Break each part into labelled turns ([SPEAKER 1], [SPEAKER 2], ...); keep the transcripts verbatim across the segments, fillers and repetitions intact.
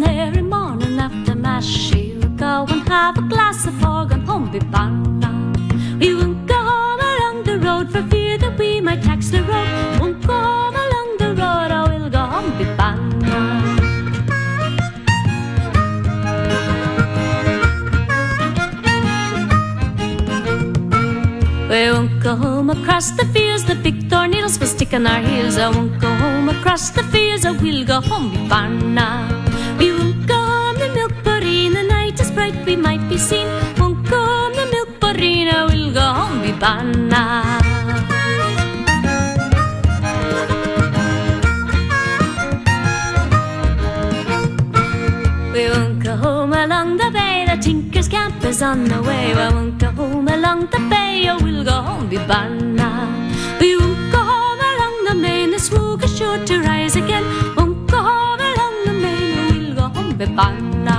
[SPEAKER 1] and every morning after mass she would go and have a glass of fog and home be banna. We won't go home along the road for fear that we might tax the road. Won't go home along the road, I will go home be banna. We won't go home across the fields, the big tornadoes will stick on our heels. I won't go home across the fields, I will go home be banna. We won't go home the milk bureen, the night is bright, we might be seen. Won't go home the milk bureen, I will go home be banna. We won't go home along the bay, the tinker's camp is on the way. I won't go home along the bay, I will go home be banna. We won't go home along the main, the swoog is sure to rise again. Won't go home along the main, I will go home be banna.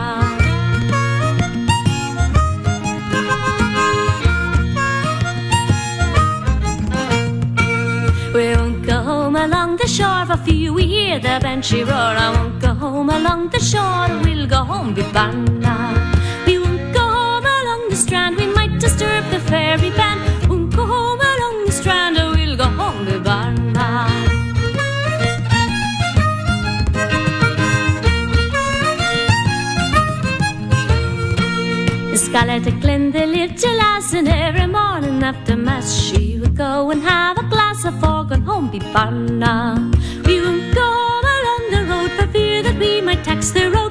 [SPEAKER 1] We won't go home along the shore, for fear we hear the banshee roar. I won't go home along the shore, we'll go home be banna. We won't go home along the strand, we might disturb the fairy band. Won't go home along the strand, we'll go home be banna. In Scarlet Glendale lived a lass, and every morning after mass she would go and have a glass of fog and home be banna. We won't go home along the road for fear that we might tax the road.